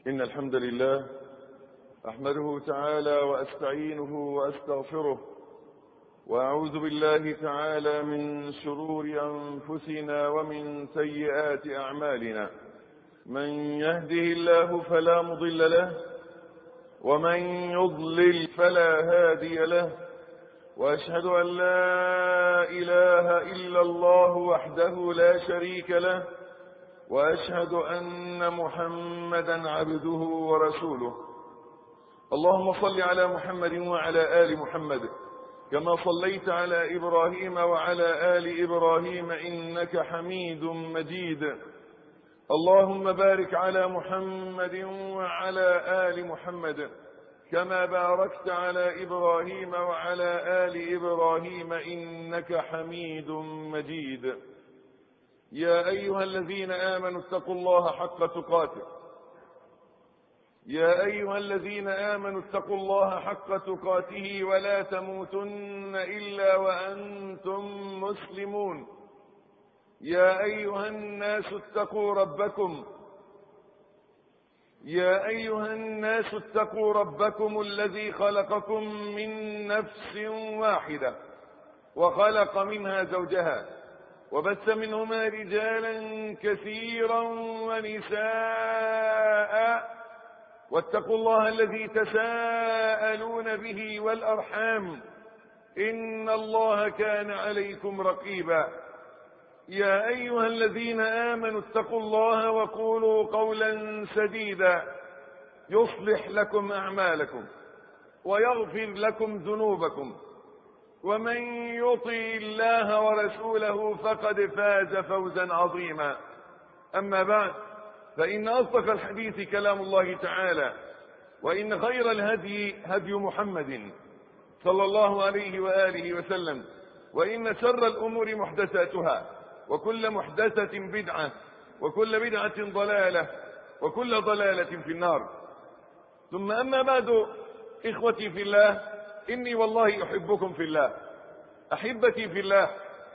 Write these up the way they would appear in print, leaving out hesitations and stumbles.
إن الحمد لله أحمده تعالى وأستعينه وأستغفره، وأعوذ بالله تعالى من شرور أنفسنا ومن سيئات أعمالنا. من يهده الله فلا مضل له، ومن يضلل فلا هادي له، وأشهد أن لا إله إلا الله وحده لا شريك له، وأشهد أن محمدا عبده ورسوله. اللهم صل على محمد وعلى آل محمد كما صليت على إبراهيم وعلى آل إبراهيم إنك حميد مجيد. اللهم بارك على محمد وعلى آل محمد كما باركت على إبراهيم وعلى آل إبراهيم إنك حميد مجيد. يا أيها الذين آمنوا اتقوا الله حق تقاته يا أيها الذين آمنوا اتقوا الله حق تقاته ولا تموتن إلا وأنتم مسلمون. يا أيها الناس اتقوا ربكم الذي خلقكم من نفس واحدة وخلق منها زوجها وبث منهما رجالا كثيرا ونساء، واتقوا الله الذي تساءلون به والأرحام إن الله كان عليكم رقيبا. يا أيها الذين آمنوا اتقوا الله وقولوا قولا سديدا يصلح لكم أعمالكم ويغفر لكم ذنوبكم، ومن يطع الله ورسوله فقد فاز فوزا عظيما. أما بعد، فإن أصدق الحديث كلام الله تعالى، وإن خير الهدي هدي محمد صلى الله عليه وآله وسلم، وإن شر الأمور محدثاتها، وكل محدثة بدعة، وكل بدعة ضلالة، وكل ضلالة في النار. ثم أما بعد، إخوتي في الله، إني والله أحبكم في الله، أحبتي في الله.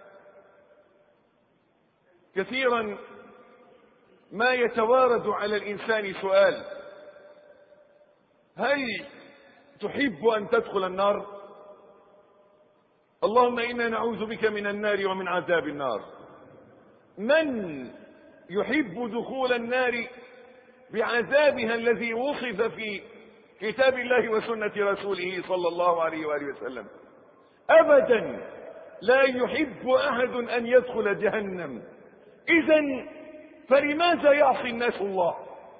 كثيرا ما يتوارد على الإنسان سؤال: هل تحب أن تدخل النار؟ اللهم إنا نعوذ بك من النار ومن عذاب النار. من يحب دخول النار بعذابها الذي وصف في كتاب الله وسنة رسوله صلى الله عليه وآله وسلم؟ أبدا لا يحب أحد أن يدخل جهنم. إذن فلماذا يعصي الناس الله؟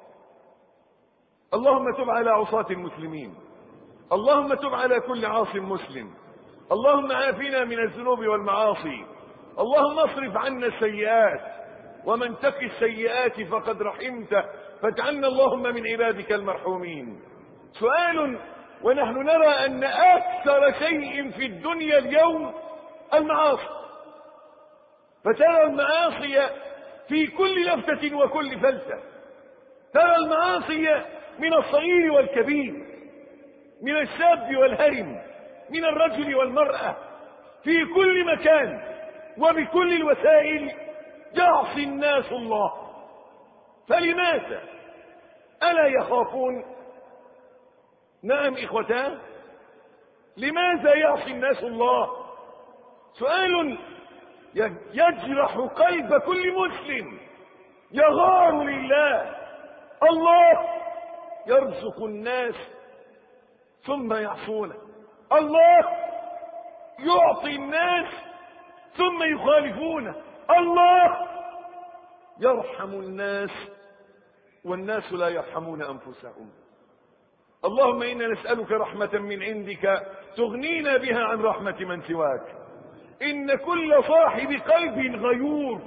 اللهم تب على عصاة المسلمين، اللهم تب على كل عاص مسلم، اللهم عافنا من الذنوب والمعاصي، اللهم اصرف عنا السيئات، ومن تق السيئات فقد رحمته، فاجعلنا اللهم من عبادك المرحومين. سؤال: ونحن نرى أن أكثر شيء في الدنيا اليوم المعاصي، فترى المعاصي في كل لفتة وكل فلتة، ترى المعاصي من الصغير والكبير، من الشاب والهرم، من الرجل والمرأة، في كل مكان وبكل الوسائل يعصي الناس الله. فلماذا؟ ألا يخافون؟ نعم إخوتان، لماذا يعصي الناس الله؟ سؤال يجرح قلب كل مسلم يغار لله. الله يرزق الناس ثم يعصونه، الله يعطي الناس ثم يخالفونه، الله يرحم الناس والناس لا يرحمون أنفسهم. اللهم إنا نسألك رحمة من عندك تغنينا بها عن رحمة من سواك. إن كل صاحب قلب غيور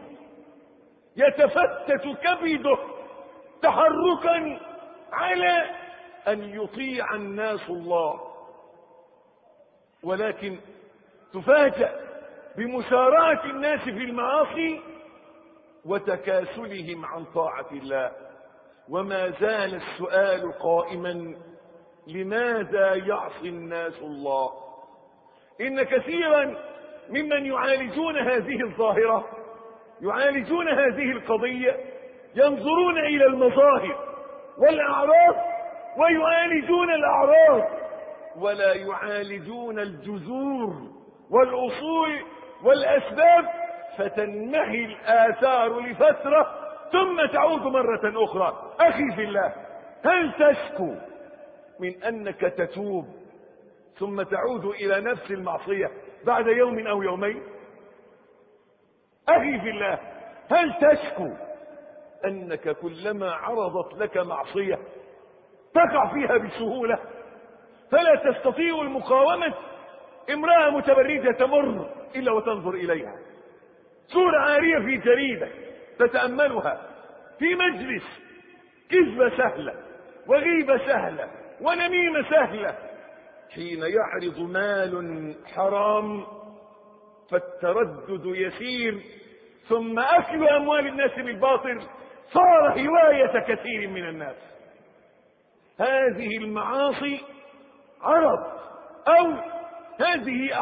يتفتت كبده تحركا على أن يطيع الناس الله، ولكن تفاجأ بمسارعة الناس في المعاصي وتكاسلهم عن طاعة الله. وما زال السؤال قائما: لماذا يعصي الناس الله؟ إن كثيرا ممن يعالجون هذه الظاهرة، يعالجون هذه القضية، ينظرون إلى المظاهر والأعراض ويعالجون الأعراض ولا يعالجون الجذور والأصول والأسباب، فتنمحي الآثار لفترة ثم تعود مرة أخرى. أخي في الله، هل تشكو من أنك تتوب ثم تعود إلى نفس المعصية بعد يوم أو يومين؟ أخي في الله، هل تشكو أنك كلما عرضت لك معصية تقع فيها بسهولة فلا تستطيع المقاومة؟ امرأة متبرجة تمر إلا وتنظر إليها، صورة عارية في جريدة تتأملها، في مجلس كذبة سهلة وغيبة سهلة ونميمة سهلة. حين يعرض مال حرام فالتردد يسير، ثم أكل أموال الناس بالباطل صار هواية كثير من الناس. هذه المعاصي عرض أو هذه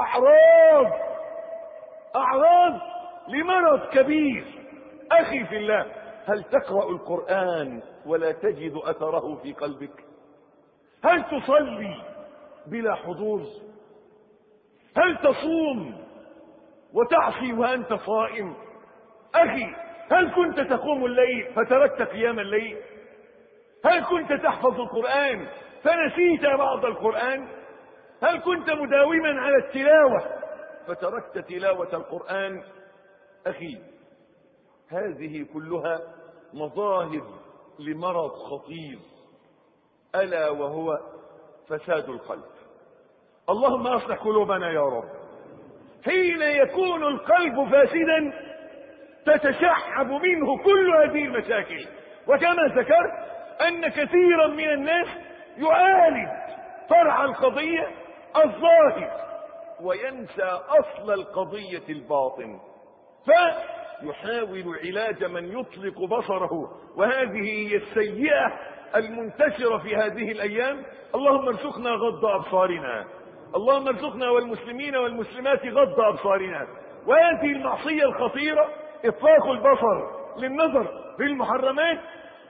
أعراض لمرض كبير. أخي في الله، هل تقرأ القرآن ولا تجد أثره في قلبك؟ هل تصلي بلا حضور؟ هل تصوم وتعصي وأنت صائم؟ أخي، هل كنت تقوم الليل فتركت قيام الليل؟ هل كنت تحفظ القرآن فنسيت بعض القرآن؟ هل كنت مداوما على التلاوة فتركت تلاوة القرآن؟ أخي، هذه كلها مظاهر لمرض خطير، ألا وهو فساد القلب. اللهم أصلح قلوبنا يا رب. حين يكون القلب فاسدا تتشعب منه كل هذه المشاكل. وكما ذكرت أن كثيرا من الناس يعالج فرع القضية الظاهر وينسى أصل القضية الباطن، فيحاول علاج من يطلق بصره، وهذه هي السيئة المنتشرة في هذه الأيام. اللهم ارزقنا غض أبصارنا، اللهم ارزقنا والمسلمين والمسلمات غض أبصارنا. وهذه المعصية الخطيرة إطلاق البصر للنظر في المحرمات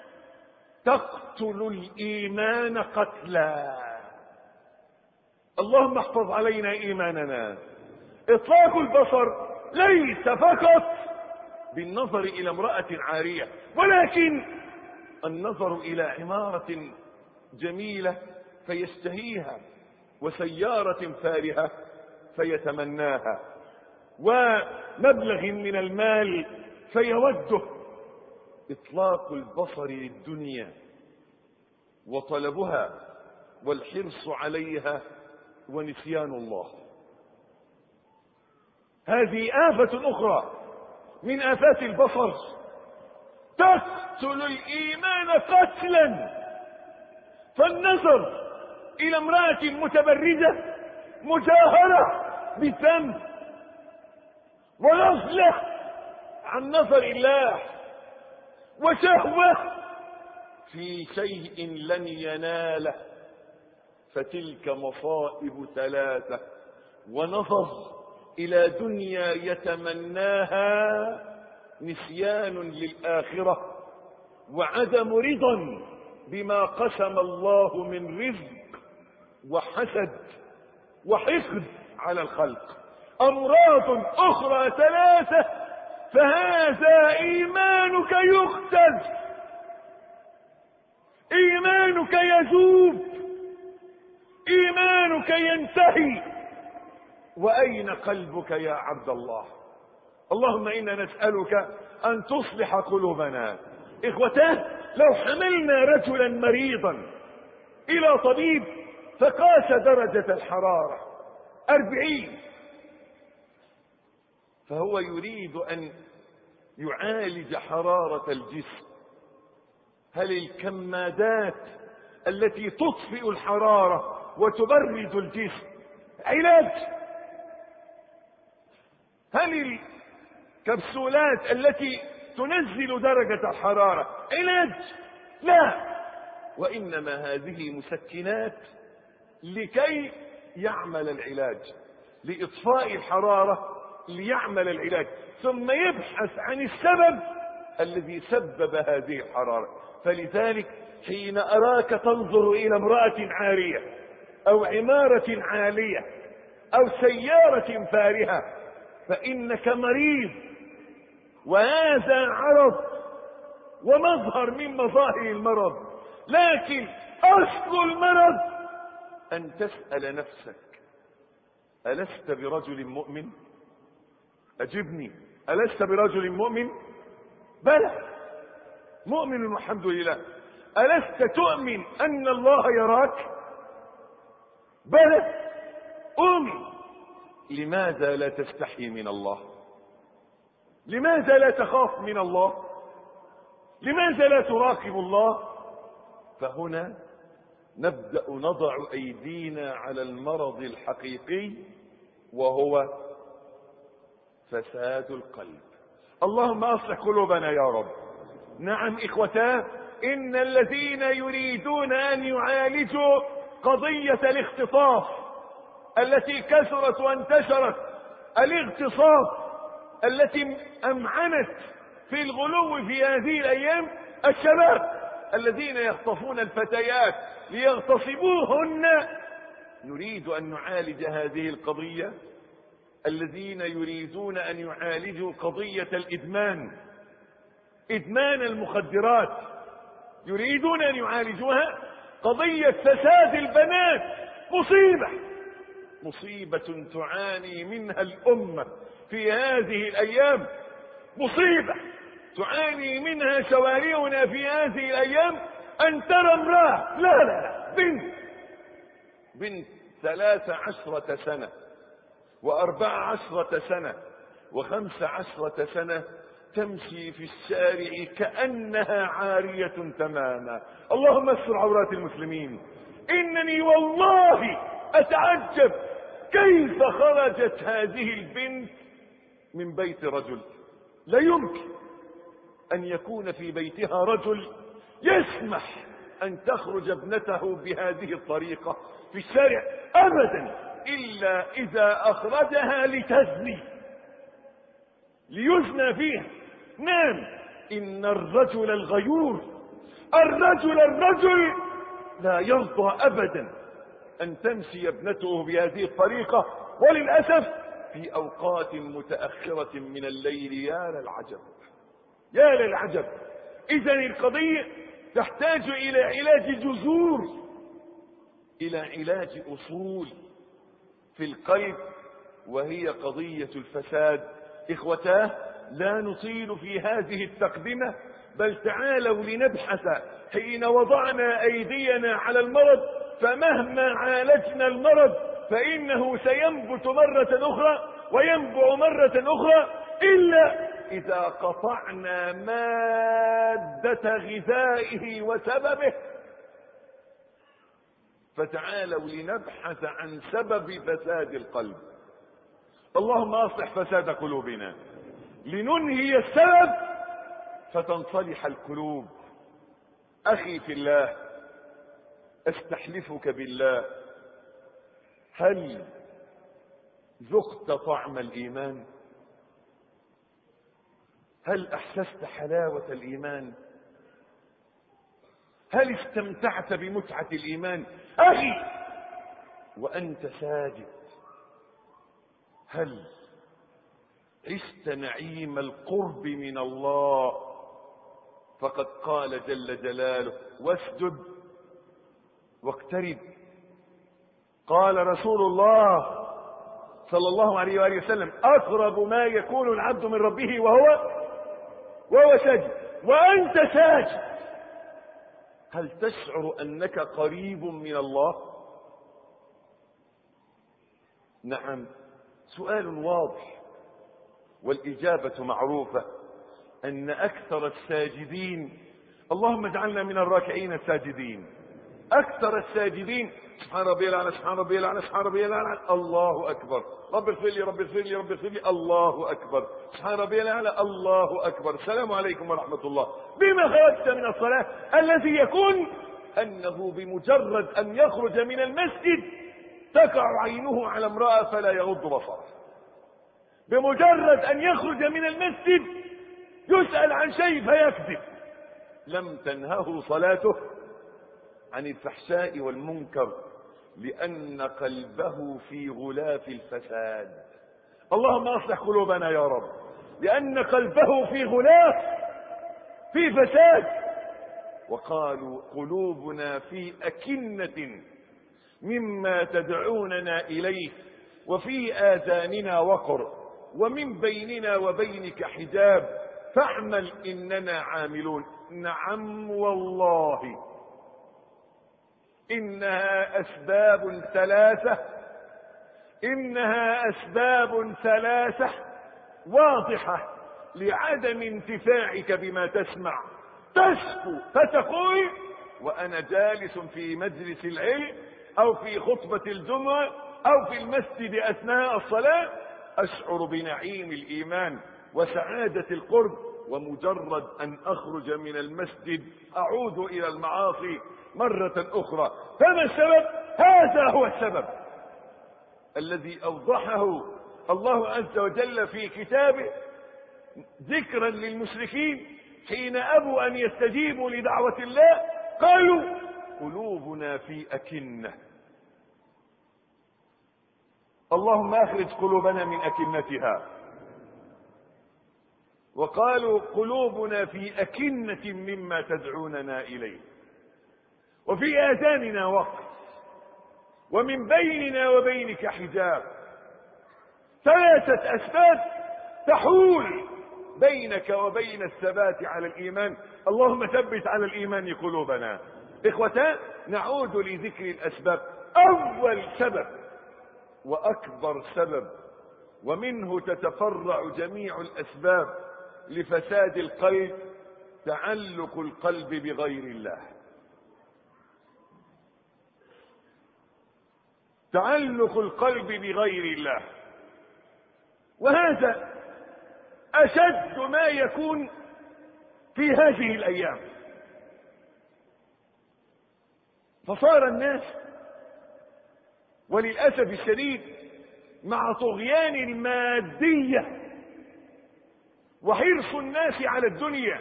تقتل الإيمان قتلا. اللهم احفظ علينا إيماننا. إطلاق البصر ليس فقط بالنظر إلى امرأة عارية، ولكن النظر إلى عمارة جميلة فيشتهيها، وسيارة فارهة فيتمناها، ومبلغ من المال فيوده. إطلاق البصر للدنيا وطلبها والحرص عليها ونسيان الله، هذه آفة أخرى من آفات البصر تقتل الإيمان قتلا. فالنظر إلى امرأة متبرجة مجاهرة بالذنب وغفلة عن نظر الله، وشهوة في شيء لن يناله، فتلك مصائب ثلاثة. ونظر إلى دنيا يتمناها نسيان للآخرة، وعدم رضا بما قسم الله من رزق، وحسد وحقد على الخلق. أمراض أخرى ثلاثة، فهذا إيمانك يختز، إيمانك يذوب، إيمانك ينتهي. وأين قلبك يا عبد الله؟ اللهم إنا نسألك أن تصلح قلوبنا. إخوتاه، لو حملنا رجلا مريضا إلى طبيب فقاس درجة الحرارة 40، فهو يريد أن يعالج حرارة الجسم، هل الكمادات التي تطفئ الحرارة وتبرد الجسم علاج؟ هل الكبسولات التي تنزل درجة الحرارة علاج؟ لا، وإنما هذه مسكنات لكي يعمل العلاج، لإطفاء الحرارة ليعمل العلاج، ثم يبحث عن السبب الذي سبب هذه الحرارة. فلذلك حين أراك تنظر إلى امرأة عارية أو عمارة عالية أو سيارة فارهة فإنك مريض، وهذا عرض ومظهر من مظاهر المرض، لكن أصل المرض أن تسأل نفسك: ألست برجل مؤمن؟ أجبني، ألست برجل مؤمن؟ بلى، مؤمن والحمد لله. ألست تؤمن أن الله يراك؟ بلى، أؤمن. لماذا لا تستحي من الله؟ لماذا لا تخاف من الله؟ لماذا لا تراقب الله؟ فهنا نبدأ نضع أيدينا على المرض الحقيقي، وهو فساد القلب. اللهم أصلح قلوبنا يا رب. نعم إخوتاه، إن الذين يريدون أن يعالجوا قضية الاختطاف التي كثرت وانتشرت، الاغتصاب التي أمعنت في الغلو في هذه الأيام، الشباب الذين يخطفون الفتيات ليغتصبوهن، نريد أن نعالج هذه القضية. الذين يريدون أن يعالجوا قضية الإدمان، إدمان المخدرات، يريدون أن يعالجوها. قضية فساد البنات مصيبة تعاني منها الأمة في هذه الأيام، مصيبة تعاني منها شوارعنا في هذه الأيام. أن ترى امرأة، لا بنت 13 سنة و14 سنة و15 سنة تمشي في الشارع كأنها عارية تماما. اللهم استر عورات المسلمين. إنني والله أتعجب كيف خرجت هذه البنت من بيت رجل. لا يمكن أن يكون في بيتها رجل يسمح أن تخرج ابنته بهذه الطريقة في الشارع أبدا، إلا إذا أخرجها لتزني، ليزنى فيها. نعم، إن الرجل الغيور، الرجل لا يرضى أبدا أن تمشي ابنته بهذه الطريقة، وللأسف في أوقات متأخرة من الليل. يا للعجب. إذن القضية تحتاج إلى علاج جذور، إلى علاج أصول في القلب، وهي قضية الفساد. إخوتاه، لا نطيل في هذه التقدمة، بل تعالوا لنبحث. حين وضعنا أيدينا على المرض، فمهما عالجنا المرض فإنه سينبت مرة أخرى وينبع مرة أخرى، إلا إذا قطعنا مادة غذائه وسببه. فتعالوا لنبحث عن سبب فساد القلب. اللهم أصلح فساد قلوبنا لننهي السبب فتنصلح القلوب. أخي في الله، استحلفك بالله، هل ذقت طعم الإيمان؟ هل أحسست حلاوة الإيمان؟ هل استمتعت بمتعة الإيمان؟ أخي وأنت ساجد، هل عشت نعيم القرب من الله؟ فقد قال جل جلاله: واسجد واقترب. قال رسول الله صلى الله عليه وآله وسلم: أقرب ما يكون العبد من ربه وهو ساجد. وأنت ساجد، هل تشعر أنك قريب من الله؟ نعم، سؤال واضح والإجابة معروفة، أن أكثر الساجدين، اللهم اجعلنا من الراكعين الساجدين، أكثر الساجدين سبحان ربي الأعلى، سبحان ربي الأعلى، سبحان ربي الأعلى، الله أكبر، رب اغفر لي، رب اغفر لي، رب اغفر لي، الله أكبر، سبحان ربي الأعلى، الله أكبر، السلام عليكم ورحمة الله. بما خرجت من الصلاة؟ الذي يكون أنه بمجرد أن يخرج من المسجد تقع عينه على امرأة فلا يغض بصره، بمجرد أن يخرج من المسجد يسأل عن شيء فيكذب. لم تنهه صلاته عن الفحشاء والمنكر لأن قلبه في غلاف الفساد. اللهم اصلح قلوبنا يا رب، لأن قلبه في غلاف، في فساد. وقالوا قلوبنا في أكنة مما تدعوننا إليه وفي آذاننا وقر ومن بيننا وبينك حجاب فاعمل إننا عاملون. نعم والله إنها أسباب ثلاثة، إنها أسباب ثلاثة واضحة لعدم انتفاعك بما تسمع. تشكو فتقول وأنا جالس في مجلس العلم أو في خطبة الجمعة أو في المسجد أثناء الصلاة أشعر بنعيم الإيمان وسعادة القرب، ومجرد أن أخرج من المسجد أعود إلى المعاصي مرة أخرى. فما السبب؟ هذا هو السبب الذي أوضحه الله عز وجل في كتابه ذكرا للمشركين حين أبوا أن يستجيبوا لدعوة الله. قالوا قلوبنا في أكنة. اللهم أخرج قلوبنا من أكنتها. وقالوا قلوبنا في أكنة مما تدعوننا إليه وفي آذاننا وقر ومن بيننا وبينك حجاب. ثلاثة أسباب تحول بينك وبين الثبات على الإيمان. اللهم ثبت على الإيمان قلوبنا. إخوتان، نعود لذكر الأسباب. أول سبب وأكبر سبب، ومنه تتفرع جميع الأسباب لفساد القلب، تعلق القلب بغير الله. تعلق القلب بغير الله، وهذا أشد ما يكون في هذه الأيام. فصار الناس وللأسف الشديد مع طغيان المادية وحرص الناس على الدنيا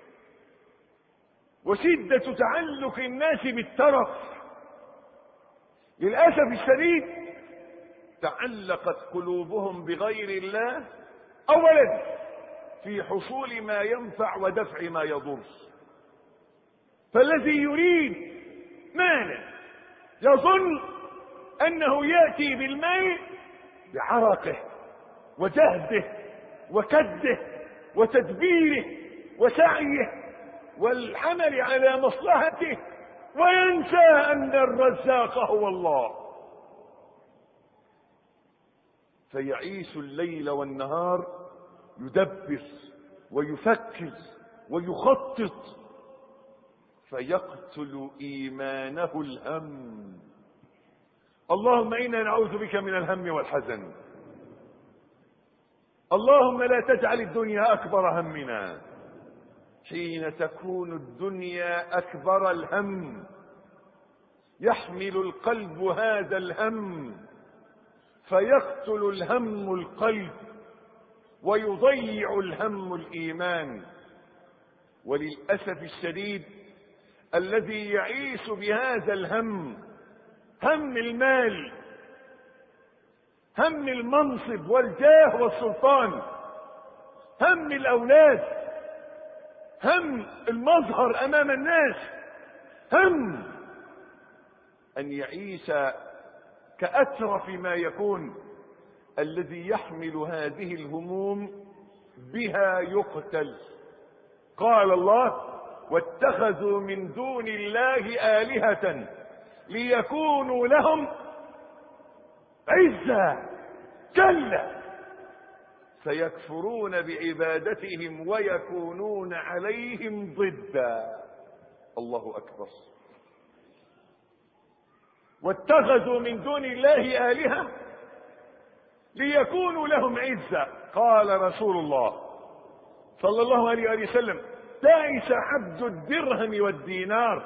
وشدة تعلق الناس بالترف، للأسف الشديد تعلقت قلوبهم بغير الله أولا في حصول ما ينفع ودفع ما يضر. فالذي يريد مالا يظن أنه يأتي بالمال بعرقه وجهده وكده وتدبيره وسعيه والعمل على مصلحته، وينسى أن الرزاق هو الله. فيعيش الليل والنهار يدبر ويفكر ويخطط، فيقتل إيمانه الهم. اللهم إنا نعوذ بك من الهم والحزن. اللهم لا تجعل الدنيا أكبر همنا. حين تكون الدنيا أكبر الهم يحمل القلب هذا الهم فيقتل الهم القلب ويضيع الهم الإيمان. وللأسف الشديد الذي يعيش بهذا الهم، هم المال، هم المنصب والجاه والسلطان، هم الأولاد، هم المظهر أمام الناس، هم أن يعيش كأترف ما يكون. الذي يحمل هذه الهموم بها يقتل. قال الله واتخذوا من دون الله آلهة ليكونوا لهم عزا. كلا سيكفرون بعبادتهم ويكونون عليهم ضدا. الله أكبر. واتخذوا من دون الله آلهة ليكونوا لهم عزا. قال رسول الله صلى الله عليه وسلم تعس عبد الدرهم والدينار،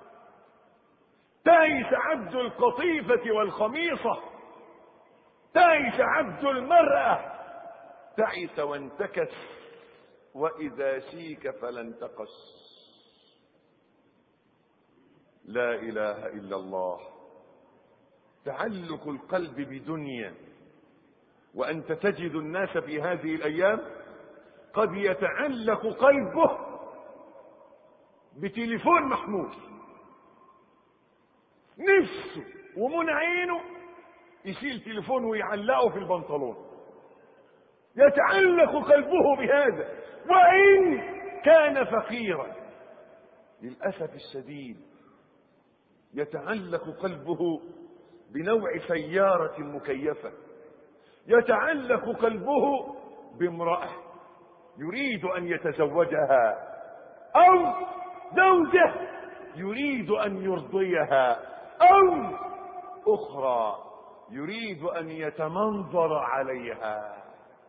تعس عبد القطيفة والخميصة، تعس عبد المرأة، تعس وانتكس وإذا شيك فلا انتقص. لا إله إلا الله. تعلق القلب بدنيا، وأنت تجد الناس في هذه الأيام قد يتعلق قلبه بتليفون محمول، نفسه ومن عينه يشيل تليفون ويعلقه في البنطلون، يتعلق قلبه بهذا وإن كان فقيرا. للأسف الشديد يتعلق قلبه بنوع سيارة مكيفة، يتعلق قلبه بامرأة يريد أن يتزوجها، أو زوجة يريد أن يرضيها، أو أخرى يريد أن يتمنظر عليها.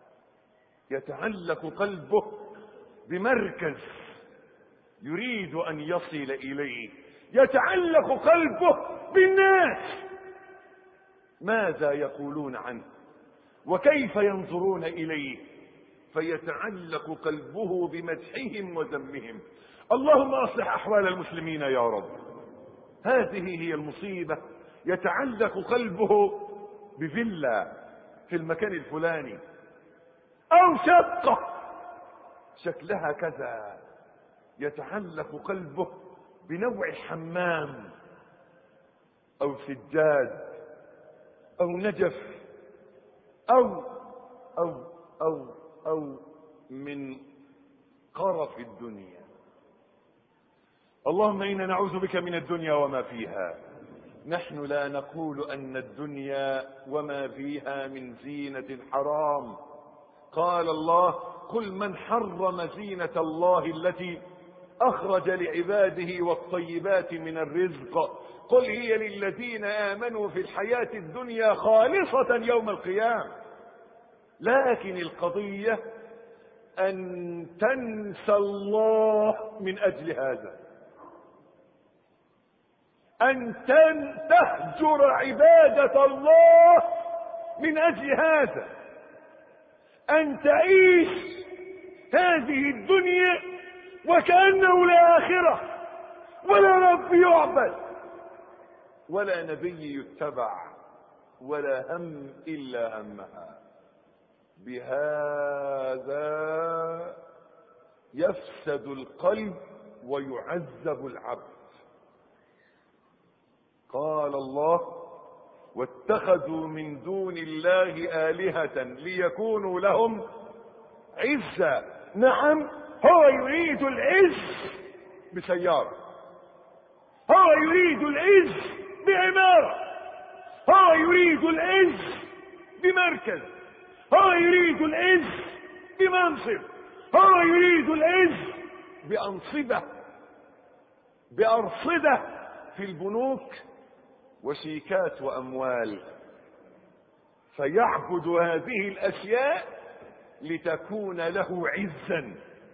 يتعلق قلبه بمركز يريد أن يصل إليه، يتعلق قلبه بالناس، ماذا يقولون عنه وكيف ينظرون إليه، فيتعلق قلبه بمدحهم وذمهم. اللهم أصلح أحوال المسلمين يا رب. هذه هي المصيبة. يتعلق قلبه بفيلا في المكان الفلاني، أو شقة شكلها كذا. يتعلق قلبه بنوع حمام أو سجاد أو نجف أو أو أو أو من قرف الدنيا. اللهم إنا نعوذ بك من الدنيا وما فيها. نحن لا نقول أن الدنيا وما فيها من زينة حرام. قال الله: قل من حرم زينة الله التي أخرج لعباده والطيبات من الرزق قل هي للذين آمنوا في الحياة الدنيا خالصة يوم القيامة. لكن القضية أن تنسى الله من أجل هذا، أن تهجر عبادة الله من أجل هذا، أن تعيش هذه الدنيا وكأنه لا آخرة ولا رب يعبد ولا نبي يتبع ولا هم إلا همها. بهذا يفسد القلب ويعذب العبد. قال الله: واتخذوا من دون الله آلهة ليكونوا لهم عزا. نعم، هو يريد العز بسيارة، هو يريد العز بعمارة، هو يريد العز بمركز، هو يريد العز بمنصب، هو يريد العز بأنصبة، بأرصدة في البنوك وشيكات وأموال. فيعبد هذه الأشياء لتكون له عزا،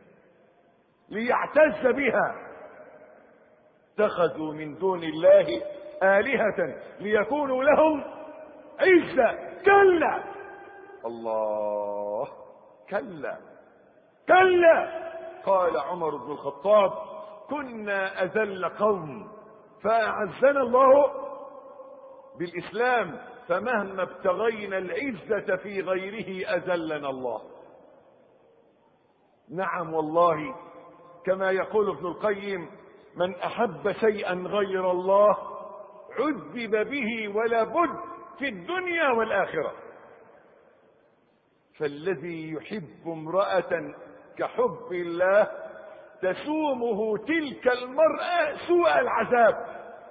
ليعتز بها. اتخذوا من دون الله آلهة ليكونوا لهم عزا. كلا، الله، كلا كلا. قال عمر بن الخطاب: كنا أذل قوم فأعزنا الله بالإسلام، فمهما ابتغينا العزة في غيره أذلنا الله. نعم والله، كما يقول ابن القيم: من أحب شيئا غير الله عذب به ولا بد في الدنيا والآخرة. فالذي يحب امرأة كحب الله تسومه تلك المرأة سوء العذاب،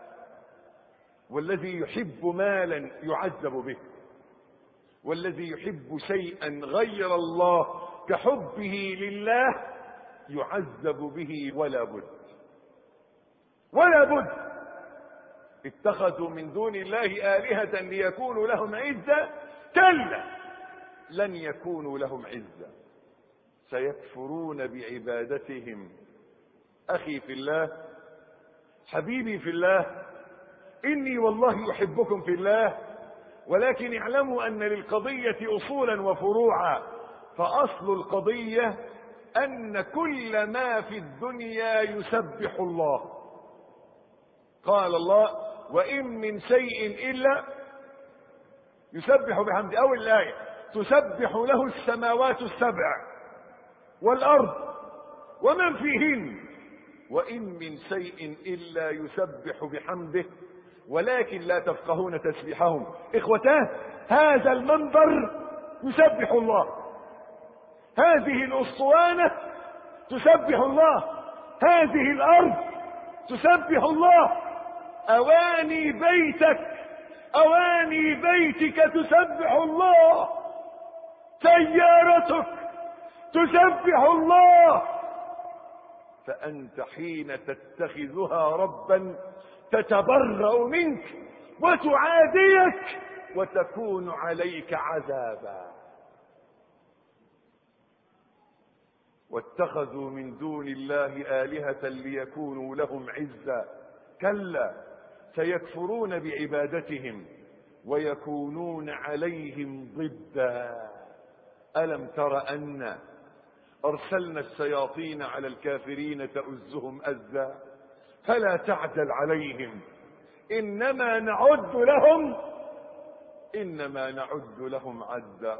والذي يحب مالا يعذب به، والذي يحب شيئا غير الله كحبه لله يعذب به ولا بد ولا بد. اتخذوا من دون الله آلهة ليكونوا لهم عزا. كلا، لن يكونوا لهم عزا، سيكفرون بعبادتهم. أخي في الله، حبيبي في الله، إني والله أحبكم في الله، ولكن اعلموا أن للقضية أصولا وفروعا. فأصل القضية أن كل ما في الدنيا يسبح الله. قال الله وإن من شيء إلا يسبح بحمده، أو الآية تسبح له السماوات السبع والأرض ومن فيهن وإن من شيء إلا يسبح بحمده ولكن لا تفقهون تسبيحهم. إخوتاه، هذا المنبر يسبح الله، هذه الأسطوانة تسبح الله، هذه الأرض تسبح الله، أواني بيتك أواني بيتك تسبح الله، سيارتك تسبح الله. فأنت حين تتخذها ربا تتبرأ منك وتعاديك وتكون عليك عذابا. واتخذوا من دون الله آلهة ليكونوا لهم عزا، كلا سيكفرون بعبادتهم ويكونون عليهم ضدا. ألم تر أن أرسلنا الشياطين على الكافرين تؤزهم أزا فلا تعجل عليهم إنما نعد لهم عدا.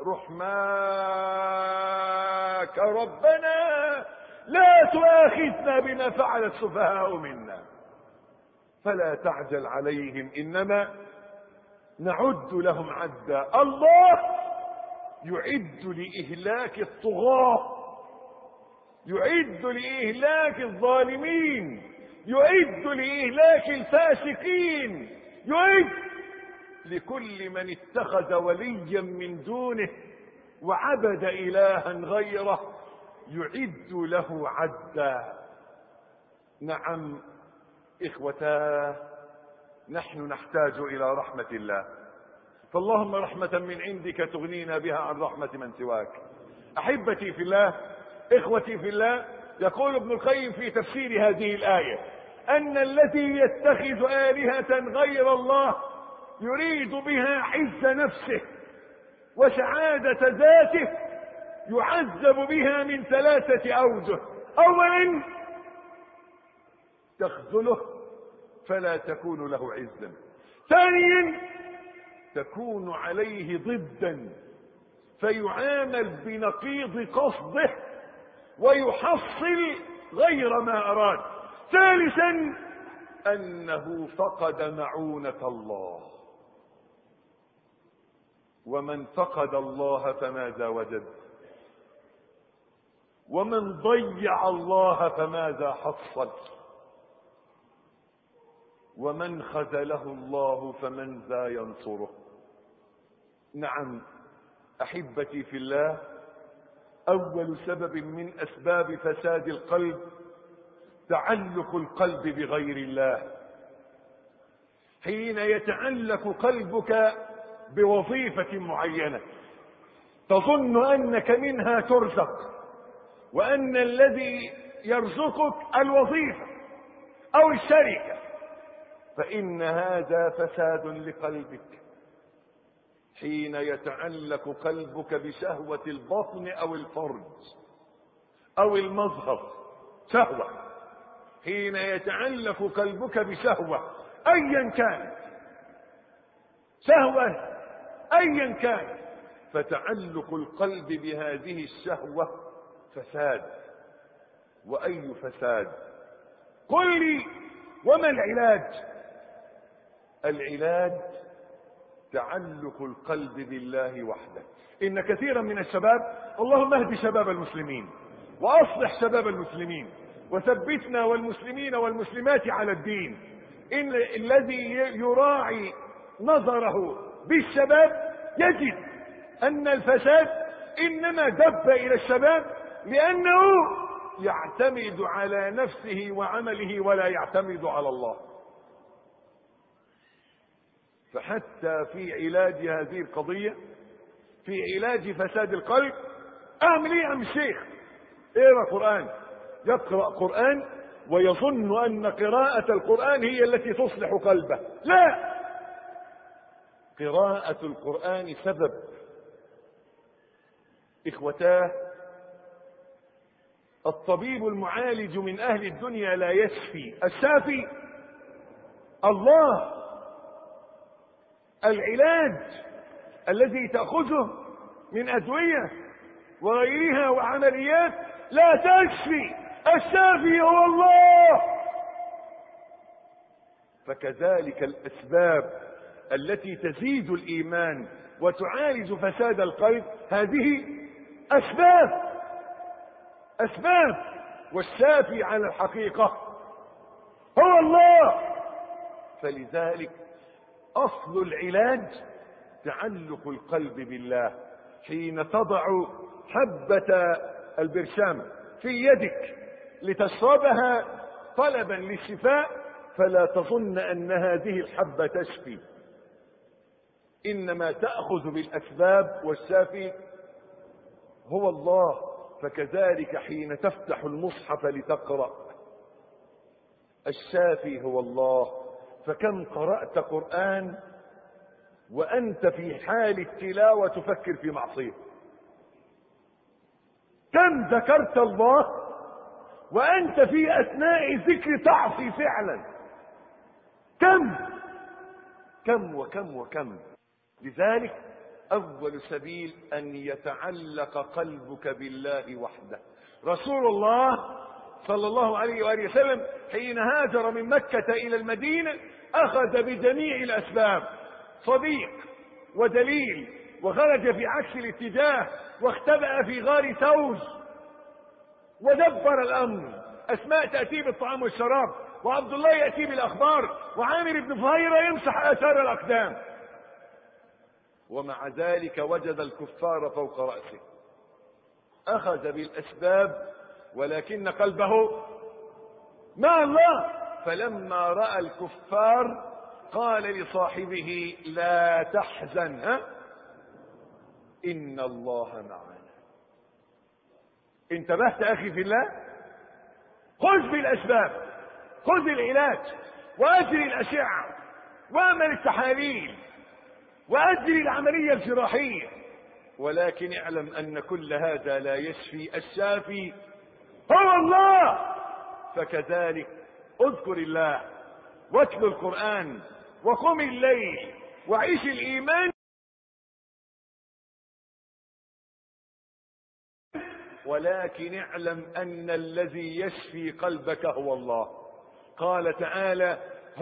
رحماك ربنا لا تؤاخذنا بما فعل السفهاء منا فلا تعجل عليهم إنما نعد لهم عدا. الله يعد لإهلاك الطغاة، يعد لإهلاك الظالمين، يعد لإهلاك الفاسقين، يعد لكل من اتخذ وليا من دونه وعبد إلها غيره، يعد له عدا. نعم إخوتاه، نحن نحتاج إلى رحمة الله، فاللهم رحمة من عندك تغنينا بها عن رحمة من سواك. أحبتي في الله، إخوتي في الله، يقول ابن القيم في تفسير هذه الآية أن الذي يتخذ آلهة غير الله يريد بها عز نفسه وسعادة ذاته يعذب بها من 3 أوجه. أولا تخذله فلا تكون له عزا، ثانيا تكون عليه ضدا فيعامل بنقيض قصده ويحصل غير ما أراد، ثالثا أنه فقد معونة الله، ومن فقد الله فماذا وجد، ومن ضيع الله فماذا حصل، ومن خذله الله فمن ذا ينصره. نعم أحبتي في الله، أول سبب من أسباب فساد القلب تعلق القلب بغير الله. حين يتعلق قلبك بوظيفة معينة تظن أنك منها ترزق، وأن الذي يرزقك الوظيفة أو الشركة، فإن هذا فساد لقلبك. حين يتعلق قلبك بشهوة البطن أو الفرج أو المظهر، شهوة، حين يتعلق قلبك بشهوة أيا كانت، شهوة أيا كانت، فتعلق القلب بهذه الشهوة فساد. وأي فساد؟ قل لي وما العلاج؟ العلاج تعلق القلب بالله وحده. إن كثيرا من الشباب، اللهم اهد شباب المسلمين وأصلح شباب المسلمين وثبتنا والمسلمين والمسلمات على الدين. إن الذي يراعي نظره بالشباب يجد أن الفساد إنما دب إلى الشباب لأنه يعتمد على نفسه وعمله ولا يعتمد على الله. فحتى في علاج هذه القضية، في علاج فساد القلب، اعمل ايه يا عم الشيخ؟ اقرا قرآن. يقرأ قرآن ويظن أن قراءة القرآن هي التي تصلح قلبه. لا، قراءة القرآن سبب. إخوتاه، الطبيب المعالج من أهل الدنيا لا يشفي، الشافي الله. العلاج الذي تأخذه من أدوية وغيرها وعمليات لا تشفي، الشافي هو الله. فكذلك الأسباب التي تزيد الإيمان وتعالج فساد القلب هذه أسباب، والشافي على الحقيقة هو الله. فلذلك أصل العلاج تعلق القلب بالله. حين تضع حبة البرشام في يدك لتشربها طلبا للشفاء فلا تظن أن هذه الحبة تشفي، إنما تأخذ بالأسباب، والشافي هو الله. فكذلك حين تفتح المصحف لتقرأ الشافي هو الله. فكم قرأت قرآن وأنت في حال التلاوة تفكر في معصية؟ كم ذكرت الله وأنت في أثناء الذكر تعصي فعلا؟ كم. لذلك أول سبيل أن يتعلق قلبك بالله وحده. رسول الله صلى الله عليه وآله وسلم حين هاجر من مكة إلى المدينة أخذ بجميع الأسباب، صديق ودليل، وخرج في عكس الاتجاه، واختبأ في غار ثوز، ودبر الأمر. أسماء تأتي بالطعام والشراب، وعبد الله يأتي بالأخبار، وعامر بن فهيرة يمسح آثار الأقدام، ومع ذلك وجد الكفار فوق رأسه. أخذ بالأسباب ولكن قلبه مع الله. فلما رأى الكفار قال لصاحبه لا تحزن، إن الله معنا. انتبهت أخي في الله؟ خذ بالأسباب، خذ العلاج، وأجري الأشعة، وأعمل التحاليل، وأجري العملية الجراحية، ولكن اعلم أن كل هذا لا يشفي. الشافي هو الله. فكذلك اذكر الله، واتل القرآن، وقم الليل، وعيش الإيمان، ولكن اعلم أن الذي يشفي قلبك هو الله. قال تعالى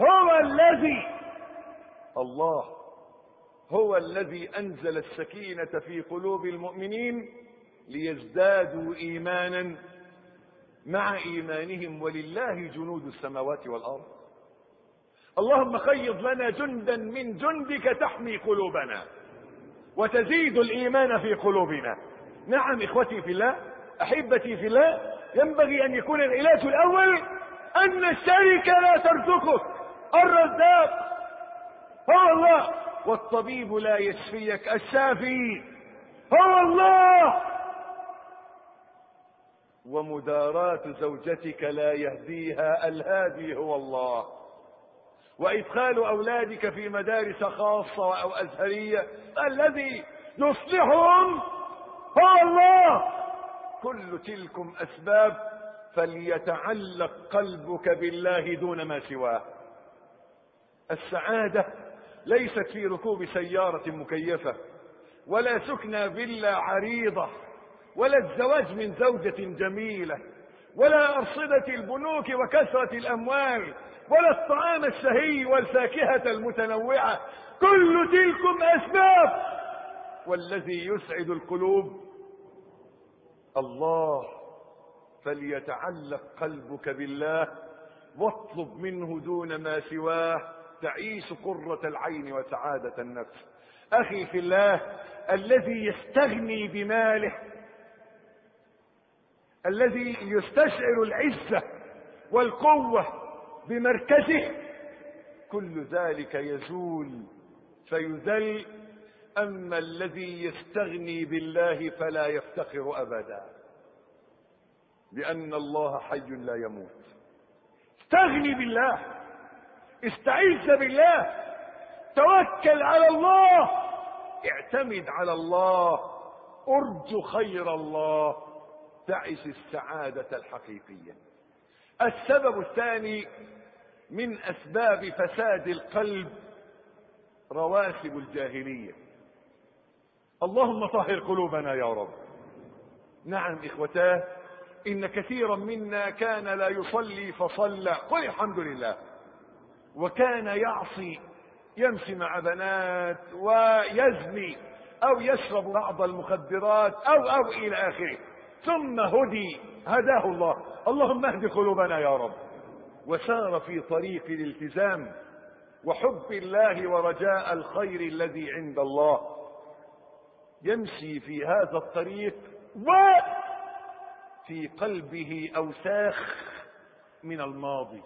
هو الذي أنزل السكينة في قلوب المؤمنين ليزدادوا إيمانا مع إيمانهم، ولله جنود السماوات والأرض. اللهم خيض لنا جندا من جندك تحمي قلوبنا وتزيد الإيمان في قلوبنا. نعم إخوتي في الله، أحبتي في الله، ينبغي أن يكون العلاج الأول أن الشركة لا ترزقك، الرزاق هو الله، والطبيب لا يشفيك، الشافي هو الله. ومداراة زوجتك لا يهديها، الهادي هو الله. وإدخال أولادك في مدارس خاصة أو أزهرية، الذي يصلحهم هو الله. كل تلكم أسباب، فليتعلق قلبك بالله دون ما سواه. السعادة ليست في ركوب سيارة مكيفة، ولا سكنى فيلا عريضة، ولا الزواج من زوجة جميلة، ولا أرصدة البنوك وكثرة الأموال، ولا الطعام الشهي والفاكهة المتنوعة. كل تلكم أسباب، والذي يسعد القلوب الله. فليتعلق قلبك بالله، واطلب منه دون ما سواه، تعيش قرة العين وسعادة النفس. أخي في الله، الذي يستغني بماله، الذي يستشعر العزة والقوة بمركزه، كل ذلك يزول فيذل. أما الذي يستغني بالله فلا يفتقر أبدا، لأن الله حي لا يموت. استغني بالله، استعذ بالله، توكل على الله، اعتمد على الله، ارجو خير الله، تعش السعادة الحقيقية. السبب الثاني من أسباب فساد القلب رواسب الجاهلية. اللهم طهر قلوبنا يا رب. نعم إخوتاه، إن كثيرا منا كان لا يصلي فصلى، قل الحمد لله، وكان يعصي، يمشي مع بنات ويزني أو يشرب بعض المخدرات أو إلى آخره، ثم هداه الله. اللهم اهد قلوبنا يا رب، وسار في طريق الالتزام وحب الله ورجاء الخير الذي عند الله، يمشي في هذا الطريق وفي قلبه أوساخ من الماضي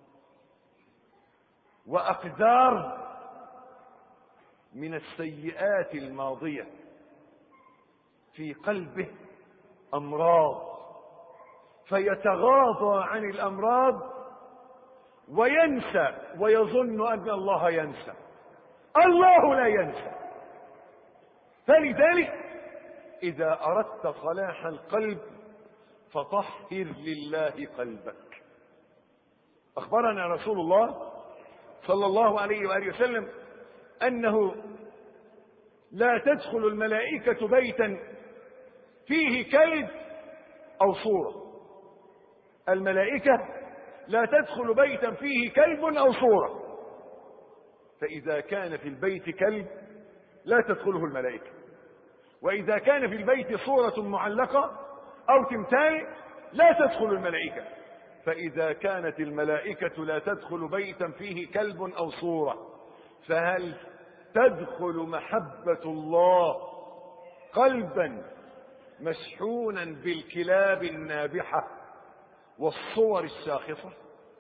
وأقدار من السيئات الماضية، في قلبه أمراض، فيتغاضى عن الأمراض وينسى ويظن أن الله ينسى. الله لا ينسى. فلذلك إذا أردت صلاح القلب فطهر لله قلبك. أخبرنا رسول الله صلى الله عليه وآله وسلم أنه لا تدخل الملائكة بيتا فيه كلب أو صورة. الملائكة لا تدخل بيتا فيه كلب أو صورة، فإذا كان في البيت كلب لا تدخله الملائكة، وإذا كان في البيت صورة معلقة أو تمثال لا تدخل الملائكة. فإذا كانت الملائكة لا تدخل بيتا فيه كلب أو صورة، فهل تدخل محبة الله قلبا مشحونا بالكلاب النابحة والصور الشاخصة؟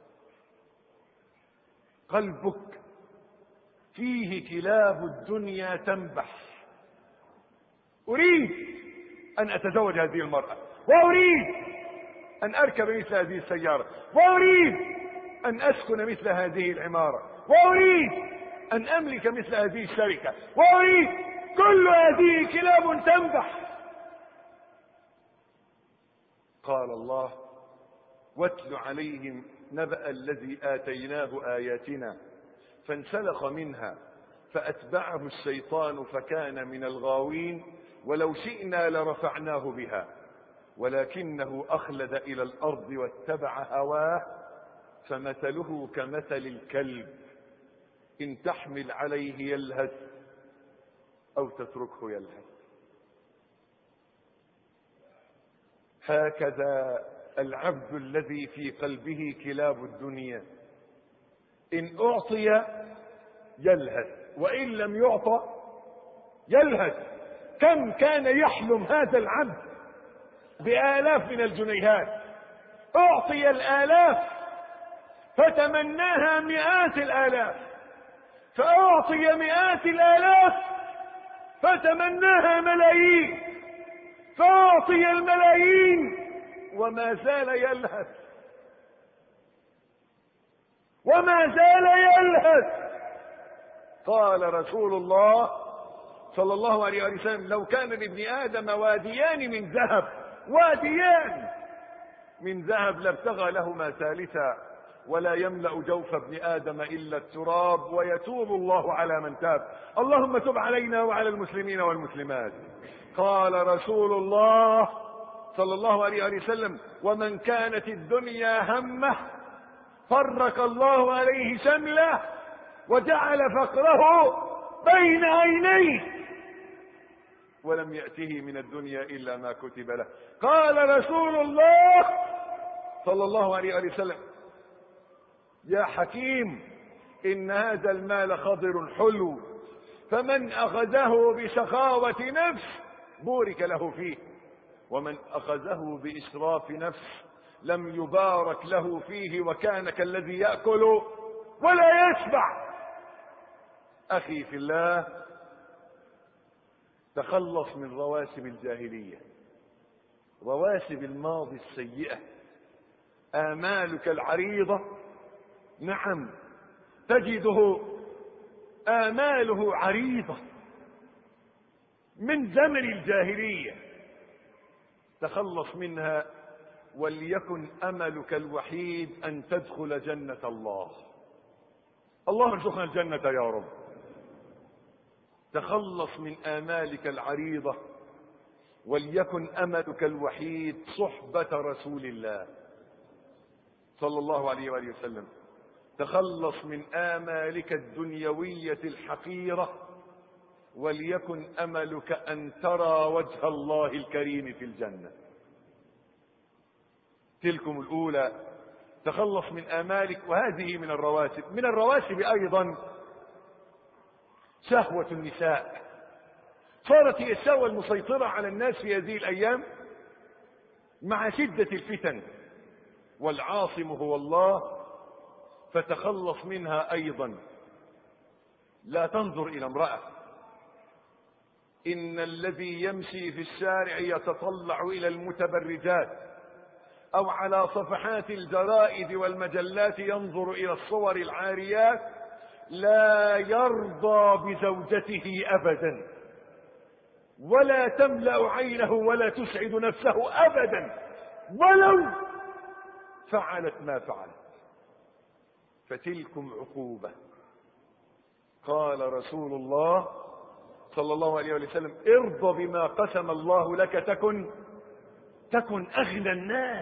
قلبك فيه كلاب الدنيا تنبح. أريد أن أتزوج هذه المرأة، وأريد أن أركب مثل هذه السيارة، وأريد أن أسكن مثل هذه العمارة، وأريد أن أملك مثل هذه الشركة، وأريد. كل هذه كلاب تنبح. قال الله: واتل عليهم نبأ الذي آتيناه آياتنا فانسلخ منها فأتبعه الشيطان فكان من الغاوين ولو شئنا لرفعناه بها ولكنه أخلد إلى الأرض واتبع هواه فمثله كمثل الكلب إن تحمل عليه يلهث أو تتركه يلهث. هكذا العبد الذي في قلبه كلاب الدنيا، إن أعطي يلهث وإن لم يعطى يلهث. كم كان يحلم هذا العبد بآلاف من الجنيهات، أعطي الآلاف فتمناها مئات الآلاف، فأعطي مئات الآلاف فتمناها ملايين، فأعطي الملايين وما زال يلهث، وما زال يلهث. قال رسول الله صلى الله عليه وسلم: لو كان لابن آدم واديان من ذهب، واديان من ذهب، لابتغى لهما ثالثا، ولا يملأ جوف ابن آدم إلا التراب، ويتوب الله على من تاب. اللهم تب علينا وعلى المسلمين والمسلمات. قال رسول الله صلى الله عليه وسلم: ومن كانت الدنيا همه فرق الله عليه شمله وجعل فقره بين عينيه ولم يأته من الدنيا إلا ما كتب له. قال رسول الله صلى الله عليه وسلم: يا حكيم إن هذا المال خضر حلو، فمن أخذه بسخاوة نفس بورك له فيه، ومن أخذه بإسراف نفس لم يبارك له فيه، وكان كالذي يأكل ولا يشبع. أخي في الله، تخلص من رواسب الجاهلية، رواسب الماضي السيئة. آمالك العريضة، نعم، تجده آماله عريضة من زمن الجاهلية، تخلص منها وليكن أملك الوحيد أن تدخل جنة الله. اللهم ارزقنا الجنة يا رب. تخلص من آمالك العريضة، وليكن أملك الوحيد صحبة رسول الله صلى الله عليه وآله وسلم. تخلص من آمالك الدنيوية الحقيرة، وليكن أملك أن ترى وجه الله الكريم في الجنة. تلكم الأولى. تخلص من آمالك. وهذه من الرواسب. من الرواسب أيضا شهوة النساء. صارت هي الشهوة المسيطرة على الناس في هذه الأيام مع شدة الفتن، والعاصم هو الله، فتخلص منها أيضا. لا تنظر إلى امرأة. إن الذي يمشي في الشارع يتطلع إلى المتبرجات أو على صفحات الجرائد والمجلات ينظر إلى الصور العاريات لا يرضى بزوجته أبدا، ولا تملأ عينه ولا تسعد نفسه أبدا ولو فعلت ما فعلت. فتلكم عقوبة. قال رسول الله صلى الله عليه وسلم: ارض بما قسم الله لك تكن أغنى الناس.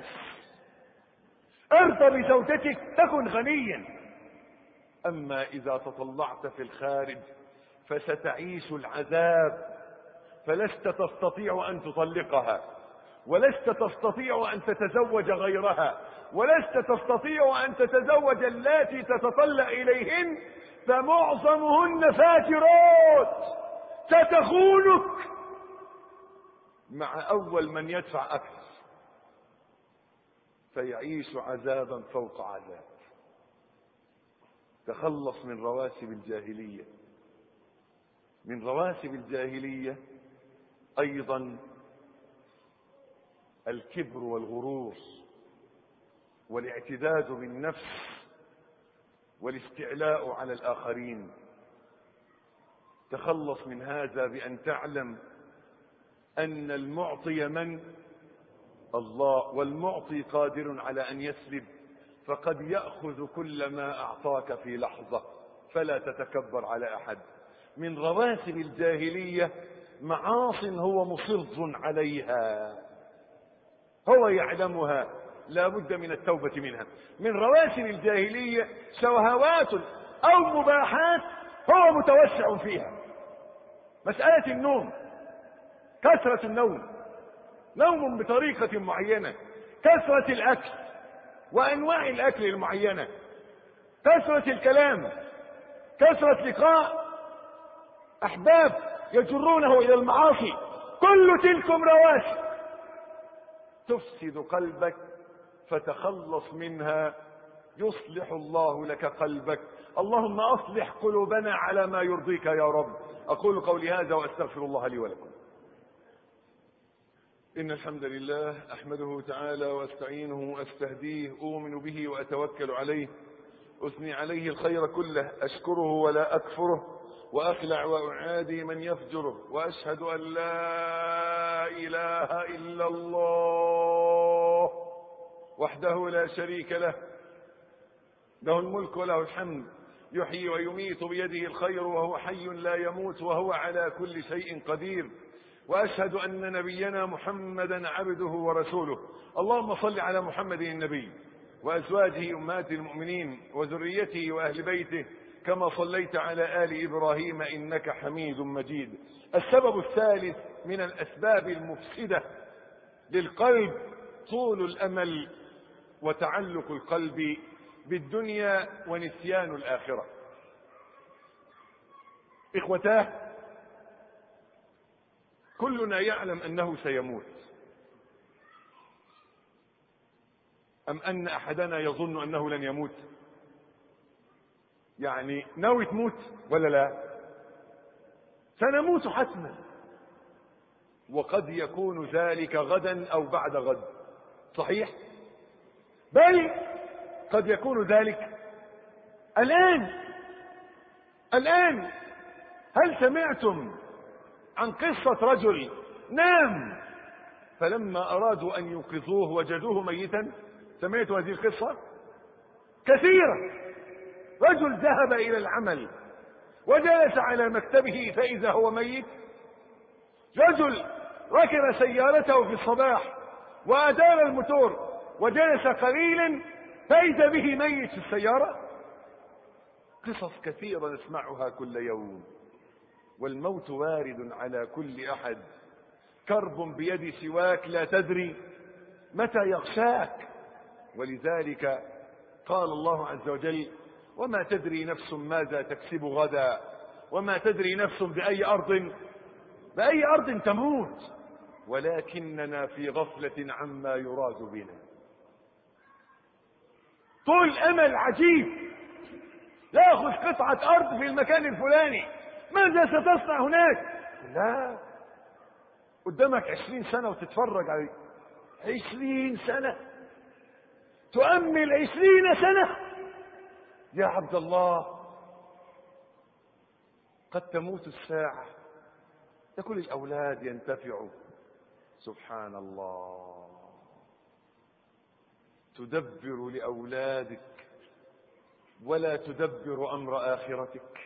ارض بزوجتك تكن غنيا. أما إذا تطلعت في الخارج فستعيش العذاب، فلست تستطيع أن تطلقها، ولست تستطيع أن تتزوج غيرها، ولست تستطيع أن تتزوج اللاتي تتطلع إليهن، فمعظمهن فاجرات ستخونك مع أول من يدفع أكثر، فيعيش عذابا فوق عذاب. تخلص من رواسب الجاهلية. من رواسب الجاهلية أيضا الكبر والغرور والاعتداد بالنفس والاستعلاء على الآخرين. تخلص من هذا بأن تعلم أن المعطي من؟ الله، والمعطي قادر على أن يسلب، فقد يأخذ كل ما أعطاك في لحظة، فلا تتكبر على أحد. من رواسب الجاهلية معاص هو مصر عليها، هو يعلمها، لا بد من التوبة منها. من رواسب الجاهلية شهوات أو مباحات هو متوسع فيها. مسألة النوم، كثرة النوم، نوم بطريقة معينة، كثرة الأكل وأنواع الأكل المعينة، كثرة الكلام، كثرة لقاء أحباب يجرونه إلى المعاصي، كل تلكم رواسب تفسد قلبك، فتخلص منها يصلح الله لك قلبك. اللهم أصلح قلوبنا على ما يرضيك يا رب. أقول قولي هذا وأستغفر الله لي ولكم. إن الحمد لله أحمده تعالى وأستعينه وأستهديه، أؤمن به وأتوكل عليه، أثني عليه الخير كله، أشكره ولا أكفره، وأخلع وأعادي من يفجره، وأشهد أن لا إله إلا الله وحده لا شريك له، له الملك وله الحمد، يحيي ويميت بيده الخير وهو حي لا يموت وهو على كل شيء قدير. وأشهد أن نبينا محمدا عبده ورسوله. اللهم صل على محمد النبي وأزواجه أمهات المؤمنين وذريته وأهل بيته كما صليت على آل إبراهيم إنك حميد مجيد. السبب الثالث من الأسباب المفسدة للقلب طول الأمل وتعلق القلب بالدنيا ونسيان الآخرة. إخوتاه، كلنا يعلم أنه سيموت، أم أن أحدنا يظن أنه لن يموت؟ يعني ناوي تموت ولا لا؟ سنموت حتما، وقد يكون ذلك غدا أو بعد غد، صحيح؟ بل قد يكون ذلك الآن. هل سمعتم عن قصة رجل نام فلما أرادوا أن ينقذوه وجدوه ميتا؟ سمعتوا هذه القصة؟ كثيرة. رجل ذهب إلى العمل وجلس على مكتبه فإذا هو ميت. رجل ركب سيارته في الصباح وأدار الموتور وجلس قليلا فإذا به ميت في السيارة. قصص كثيرة نسمعها كل يوم، والموت وارد على كل أحد. كرب بيد سواك لا تدري متى يغشاك، ولذلك قال الله عز وجل: وما تدري نفس ماذا تكسب غدا وما تدري نفس بأي أرض تموت، ولكننا في غفلة عما يراد بنا. طول أمل عجيب، يأخذ قطعة أرض في المكان الفلاني، ماذا ستصنع هناك؟ لا، قدامك 20 سنة وتتفرج عليه. 20 سنة تؤمل 20 سنة يا عبد الله. قد تموت الساعة، تكون الأولاد ينتفعوا. سبحان الله، تدبر لأولادك ولا تدبر أمر آخرتك.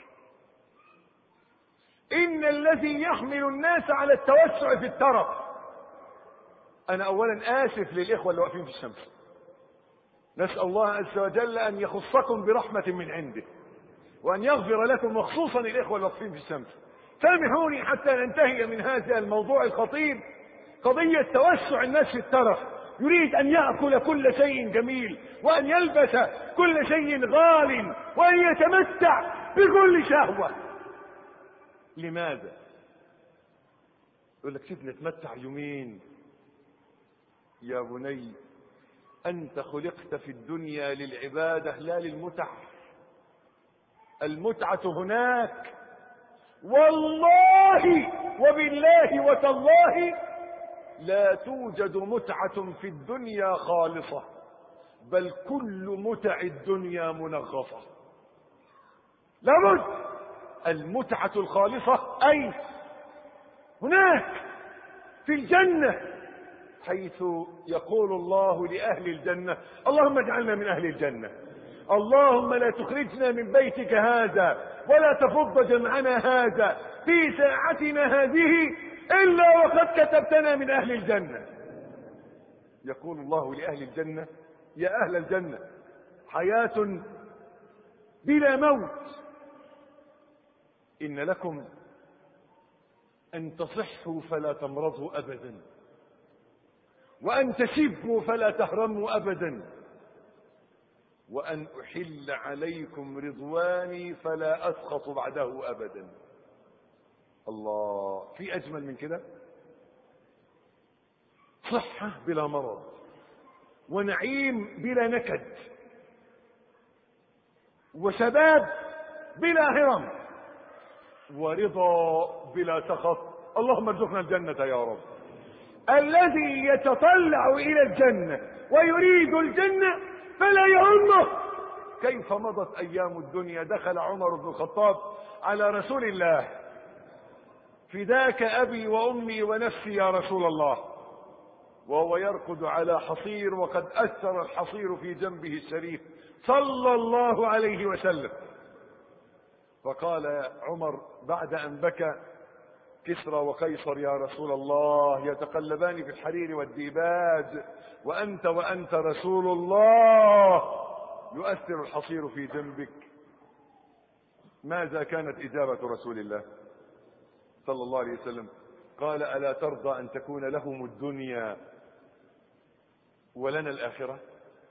إن الذي يحمل الناس على التوسع في الترف. أنا أولا آسف للإخوة اللي واقفين في الشمس، نسأل الله عز وجل أن يخصكم برحمة من عنده وأن يغفر لكم، وخصوصا الإخوة اللي واقفين في الشمس. سامحوني حتى ننتهي من هذا الموضوع الخطير، قضية توسع الناس في الترف. يريد أن يأكل كل شيء جميل وأن يلبس كل شيء غال وأن يتمتع بكل شهوة. لماذا؟ يقول لك سيبنا نتمتع يومين. يا بني، أنت خلقت في الدنيا للعبادة لا للمتع. المتعة هناك، والله وبالله وتالله لا توجد متعة في الدنيا خالصة، بل كل متع الدنيا منغصة. لابد المتعة الخالصة أي هناك في الجنة، حيث يقول الله لأهل الجنة: اللهم اجعلنا من أهل الجنة، اللهم لا تخرجنا من بيتك هذا ولا تفض جمعنا هذا في ساعتنا هذه إلا وقد كتبتنا من أهل الجنة. يقول الله لأهل الجنة: يا أهل الجنة، حياة بلا موت، إن لكم أن تصحوا فلا تمرضوا أبدا، وأن تشبوا فلا تهرموا أبدا، وأن أحل عليكم رضواني فلا أسخط بعده أبدا. الله، في أجمل من كده؟ صحة بلا مرض، ونعيم بلا نكد، وشباب بلا هرم، ورضا بلا سخط. اللهم ارزقنا الجنة يا رب. الذي يتطلع إلى الجنة ويريد الجنة فلا يهمه كيف مضت أيام الدنيا. دخل عمر بن الخطاب على رسول الله: فداك أبي وأمي ونفسي يا رسول الله، وهو يركض على حصير وقد أثر الحصير في جنبه الشريف صلى الله عليه وسلم. فقال عمر بعد أن بكى: كسرى وقيصر يا رسول الله يتقلبان في الحرير والديباج، وأنت رسول الله يؤثر الحصير في جنبك. ماذا كانت إجابة رسول الله صلى الله عليه وسلم؟ قال: ألا ترضى أن تكون لهم الدنيا ولنا الآخرة؟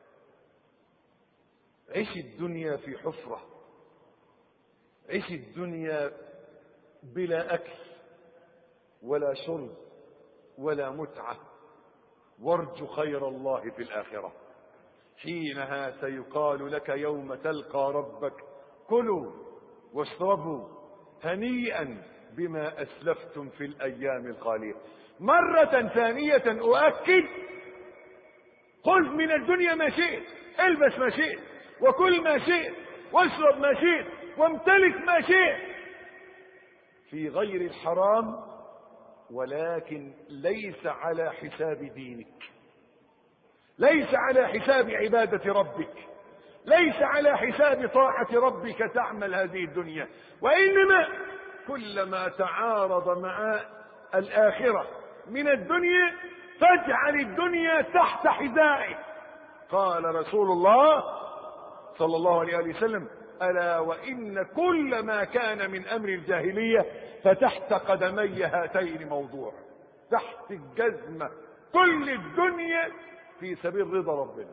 عيش الدنيا في حفرة، عيش الدنيا بلا أكل ولا شرب ولا متعة، وارجو خير الله في الآخرة. حينها سيقال لك يوم تلقى ربك: كلوا واشربوا هنيئا بما أسلفتم في الأيام الخالية. مرة ثانية أؤكد: خذ من الدنيا ما شئت، البس ما شئت، وكل ما شئت، واشرب ما شئت، وامتلك ما شئت في غير الحرام، ولكن ليس على حساب دينك، ليس على حساب عبادة ربك، ليس على حساب طاعة ربك تعمل هذه الدنيا، وإنما كلما تعارض مع الآخرة من الدنيا فاجعل الدنيا تحت حذائك. قال رسول الله صلى الله عليه وسلم: ألا وإن كل ما كان من أمر الجاهلية فتحت قدمي هاتين موضوع. تحت الجزمة كل الدنيا في سبيل رضا ربنا.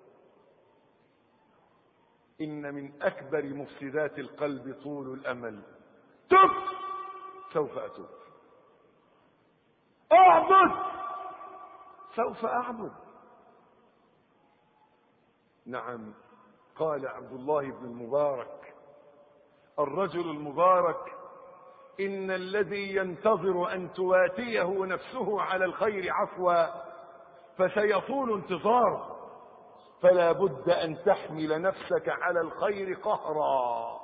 إن من أكبر مفسدات القلب طول الأمل. تب سوف أتوب، أعبد سوف أعبد. نعم، قال عبد الله بن المبارك الرجل المبارك: إن الذي ينتظر أن تواتيه نفسه على الخير عفوا فسيطول انتظاره، فلا بد أن تحمل نفسك على الخير قهرا.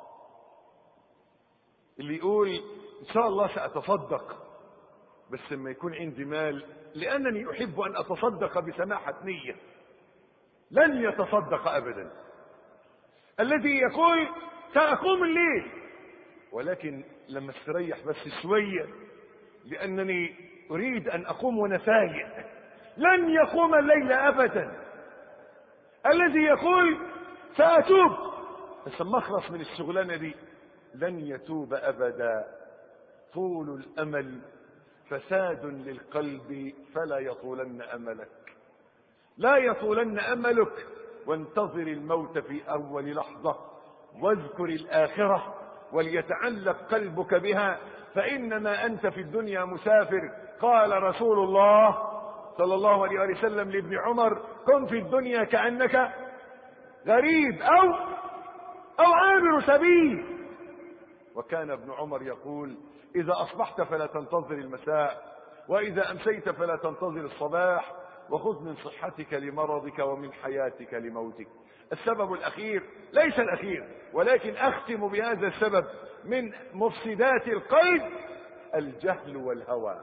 اللي يقول إن شاء الله سأتصدق بس لما يكون عندي مال لأنني أحب أن أتصدق بسماحة نية، لن يتصدق أبدا. الذي يقول سأقوم الليل ولكن لما استريح بس شوية لأنني أريد أن أقوم وأنا فايق، لن يقوم الليل أبدا. الذي يقول سأتوب بس لما أخلص من الشغلانة دي لن يتوب أبدا. طول الأمل فساد للقلب فلا يطولن أملك، لا يطولن أملك. وانتظر الموت في أول لحظة واذكر الآخرة وليتعلق قلبك بها، فإنما أنت في الدنيا مسافر. قال رسول الله صلى الله عليه وسلم لابن عمر: كن في الدنيا كأنك غريب أو عابر سبيل. وكان ابن عمر يقول: إذا أصبحت فلا تنتظر المساء، وإذا أمسيت فلا تنتظر الصباح، وخذ من صحتك لمرضك ومن حياتك لموتك. السبب الأخير ليس الأخير ولكن أختم بهذا السبب من مفسدات القلب: الجهل والهوى.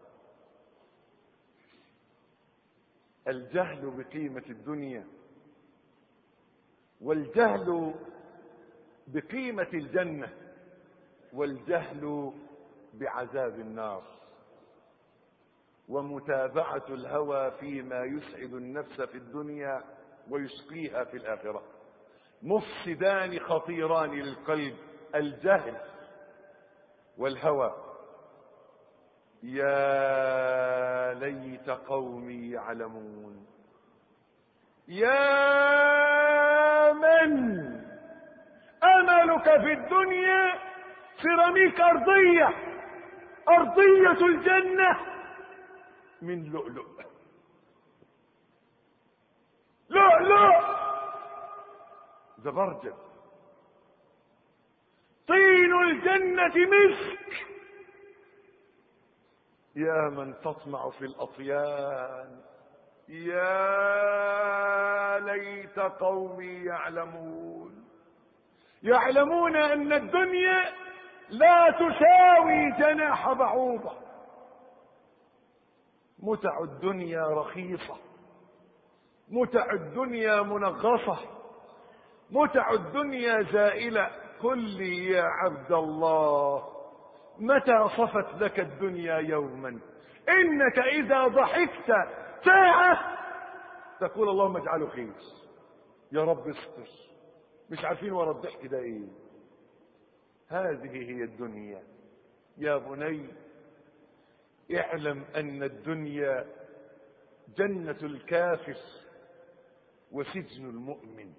الجهل بقيمة الدنيا، والجهل بقيمة الجنة، والجهل بعذاب النار، ومتابعة الهوى فيما يسعد النفس في الدنيا ويشقيها في الآخرة. مفسدان خطيران للقلب: الجهل والهوى. يا ليت قومي يعلمون. يا من أملك في الدنيا سيراميك أرضية الجنة من لؤلؤ، زبرجد. طين الجنة مسك. يا من تطمع في الأطيان، يا ليت قومي يعلمون أن الدنيا لا تساوي جناح بعوضة. متع الدنيا رخيصة، متع الدنيا منغصة، متع الدنيا زائلة. قل لي يا عبد الله متى صفت لك الدنيا يوما إنك إذا ضحكت ساعة تقول اللهم اجعله خير، يا رب استر، مش عارفين ورا الضحك ده ايه. هذه هي الدنيا. يا بني اعلم أن الدنيا جنة الكافر وسجن المؤمن،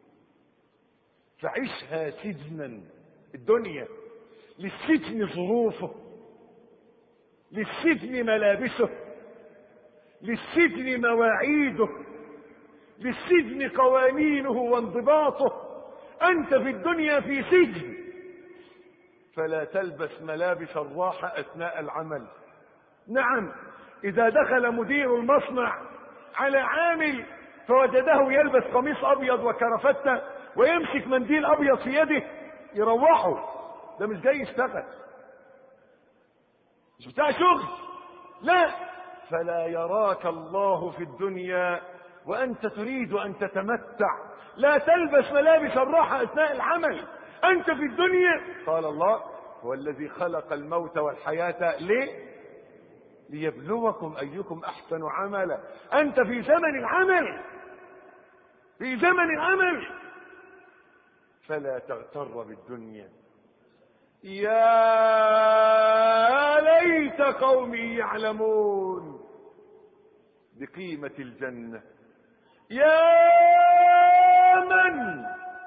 فعشها سجنا. الدنيا للسجن ظروفه، للسجن ملابسه، للسجن مواعيده، للسجن قوانينه وانضباطه. أنت في الدنيا في سجن، فلا تلبس ملابس الراحة أثناء العمل. نعم، إذا دخل مدير المصنع على عامل فوجده يلبس قميص أبيض وكرافتة ويمسك منديل أبيض في يده يروحه، ده مش جاي يشتغل، مش بتاع شغل. لا، فلا يراك الله في الدنيا وأنت تريد أن تتمتع لا تلبس ملابس الراحة أثناء العمل، أنت في الدنيا. قال الله هو الذي خلق الموت والحياة ليه؟ ليبلوكم أيكم أحسن عملا. أنت في زمن العمل، في زمن العمل، فلا تغتر بالدنيا. يا ليت قومي يعلمون بقيمة الجنة. يا من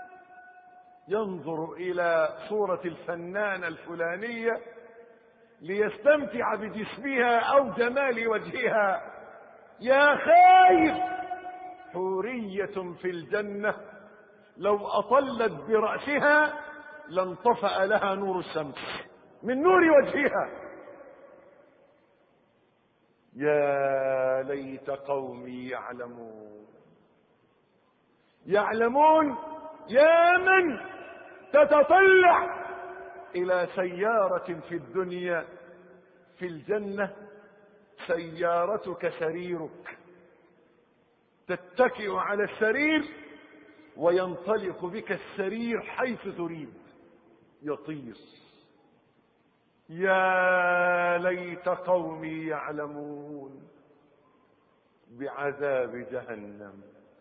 ينظر إلى صورة الفنانة الفلانية ليستمتع بجسمها أو جمال وجهها، يا خايف، حورية في الجنة لو أطلت برأسها لانطفأ لها نور الشمس من نور وجهها. يا ليت قومي يعلمون. يعلمون. يا من تتطلع إلى سيارة في الدنيا، في الجنة سيارتك سريرك، تتكئ على السرير وينطلق بك السرير حيث تريد، يطير. يا ليت قومي يعلمون بعذاب جهنم.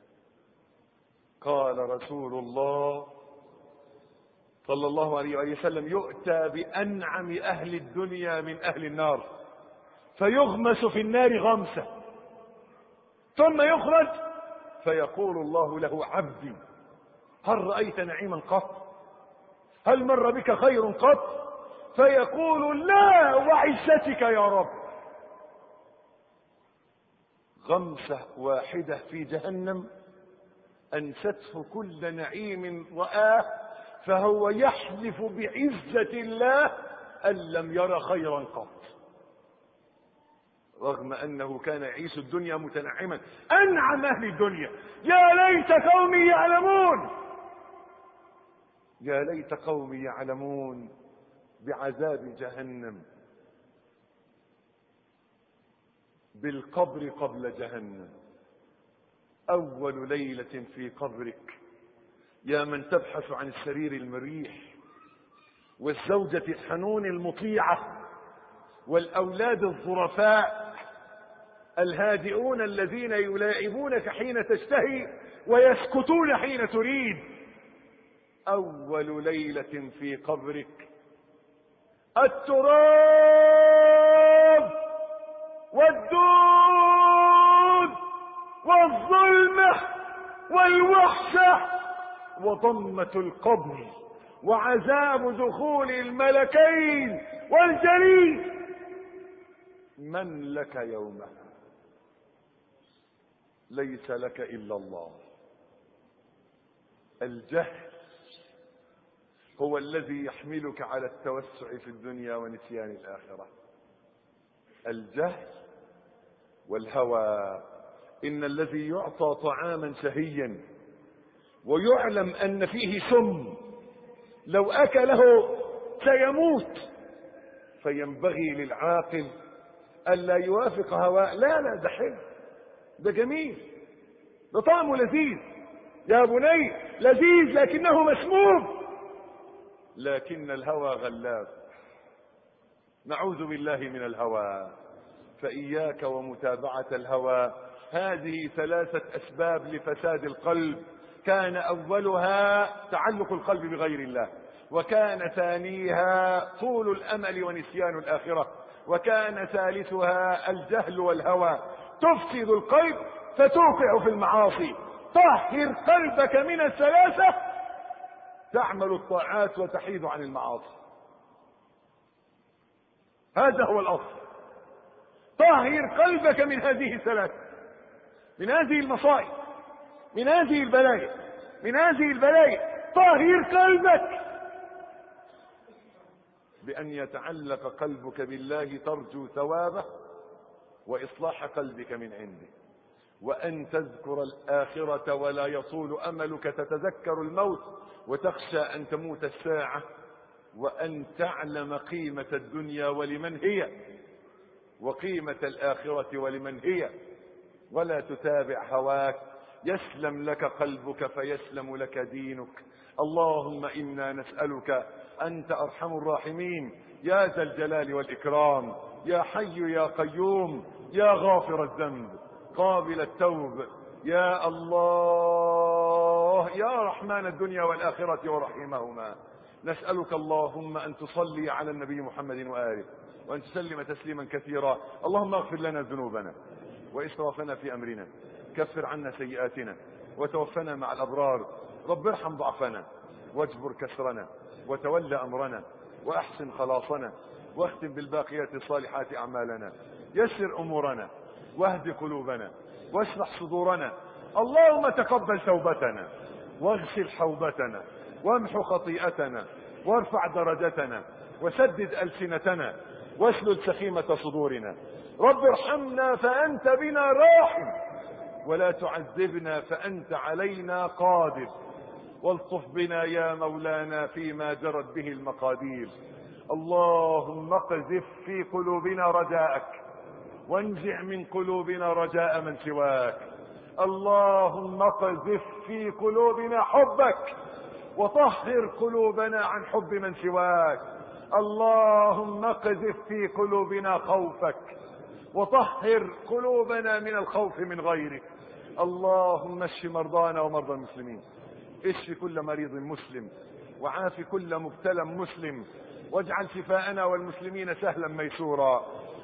قال رسول الله صلى الله عليه وسلم يؤتى بأنعم أهل الدنيا من أهل النار فيغمس في النار غمسة ثم يخرج فيقول الله له عبدي هل رأيت نعيما قط؟ هل مر بك خير قط؟ فيقول لا وعزتك يا رب. غمسة واحدة في جهنم أنسته كل نعيم رآه، فهو يحلف بعزة الله أن لم ير خيرا قط، رغم أنه كان يعيش الدنيا متنعما أنعم أهل الدنيا. يا ليت قومي يعلمون. يا ليت قومي يعلمون بعذاب جهنم، بالقبر قبل جهنم. أول ليلة في قبرك يا من تبحث عن السرير المريح والزوجة الحنون المطيعة والأولاد الظرفاء الهادئون الذين يلاعبونك حين تشتهي ويسكتون حين تريد. أول ليلة في قبرك التراب والدود والظلمة والوحشة وضمة القبر وعذاب دخول الملكين والجليد. من لك يومها؟ ليس لك إلا الله. الجهل هو الذي يحملك على التوسع في الدنيا ونسيان الآخرة. الجهل والهوى. إن الذي يعطى طعاما شهيا ويعلم أن فيه سم لو أكله سيموت، فينبغي للعاقل ألا يوافق هواء. لا ده حلو، ده جميل، ده طعمه لذيذ يا بني، لذيذ لكنه مسموم. لكن الهوى غلاب، نعوذ بالله من الهوى. فإياك ومتابعة الهوى. هذه ثلاثة أسباب لفساد القلب، كان أولها تعلق القلب بغير الله، وكان ثانيها طول الأمل ونسيان الآخرة، وكان ثالثها الجهل والهوى. تفسد القلب فتوقع في المعاصي. طهر قلبك من الثلاثة تعمل الطاعات وتحيد عن المعاصي. هذا هو الأصل. طهر قلبك من هذه الثلاثة، من هذه المصائب، من هذه البلايا، من هذه البلايا. طهر قلبك بأن يتعلق قلبك بالله ترجو ثوابه وإصلاح قلبك من عنده، وأن تذكر الآخرة ولا يطول أملك تتذكر الموت وتخشى أن تموت الساعة، وأن تعلم قيمة الدنيا ولمن هي وقيمة الآخرة ولمن هي، ولا تتابع هواك. يسلم لك قلبك فيسلم لك دينك. اللهم إنا نسألك، أنت أرحم الراحمين يا ذا الجلال والإكرام، يا حي يا قيوم، يا غافر الذنب قابل التوب، يا الله يا رحمن الدنيا والآخرة ورحيمهما. نسألك اللهم أن تصلي على النبي محمد وآله، وأن تسلم تسليما كثيرا. اللهم اغفر لنا ذنوبنا وإسرافنا في أمرنا، كفر عنا سيئاتنا، وتوفنا مع الأبرار. رب ارحم ضعفنا، واجبر كسرنا، وتولى أمرنا، وأحسن خلاصنا، واختم بالباقيات الصالحات أعمالنا. يسر أمورنا، واهد قلوبنا، واشرح صدورنا. اللهم تقبل توبتنا، واغسل حوبتنا، وامحو خطيئتنا، وارفع درجتنا، وسدد ألسنتنا، واسلل سخيمة صدورنا. رب ارحمنا فأنت بنا راحم، ولا تعذبنا فأنت علينا قادر. والطف بنا يا مولانا فيما جرت به المقادير. اللهم اقذف في قلوبنا رجاءك، وانزع من قلوبنا رجاء من سواك. اللهم اقذف في قلوبنا حبك، وطهر قلوبنا عن حب من سواك. اللهم اقذف في قلوبنا خوفك، وطهر قلوبنا من الخوف من غيرك. اللهم اشف مرضانا ومرضى المسلمين، اشف كل مريض مسلم، وعاف كل مبتلى مسلم، واجعل شفاءنا والمسلمين سهلا ميسورا.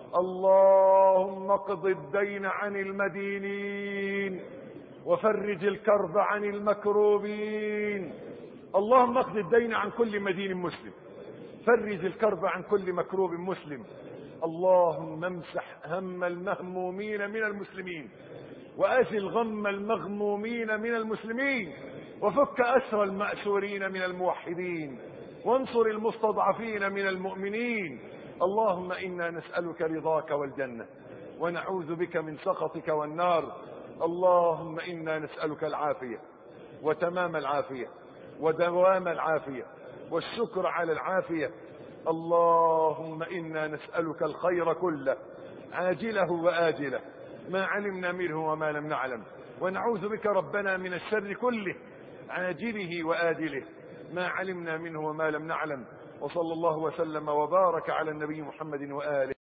اللهم اقض الدين عن المدينين، وفرج الكرب عن المكروبين. اللهم اقض الدين عن كل مدين مسلم، فرج الكرب عن كل مكروب مسلم. اللهم امسح هم المهمومين من المسلمين، وازل غم المغمومين من المسلمين، وفك أسر المأسورين من الموحدين، وانصر المستضعفين من المؤمنين. اللهم إنا نسألك رضاك والجنة، ونعوذ بك من سخطك والنار. اللهم إنا نسألك العافية، وتمام العافية، ودوام العافية، والشكر على العافية. اللهم إنا نسألك الخير كله، عاجله وآجله، ما علمنا منه وما لم نعلم، ونعوذ بك ربنا من الشر كله، عاجله وآجله، ما علمنا منه وما لم نعلم. وصلى الله وسلم وبارك على النبي محمد وآله.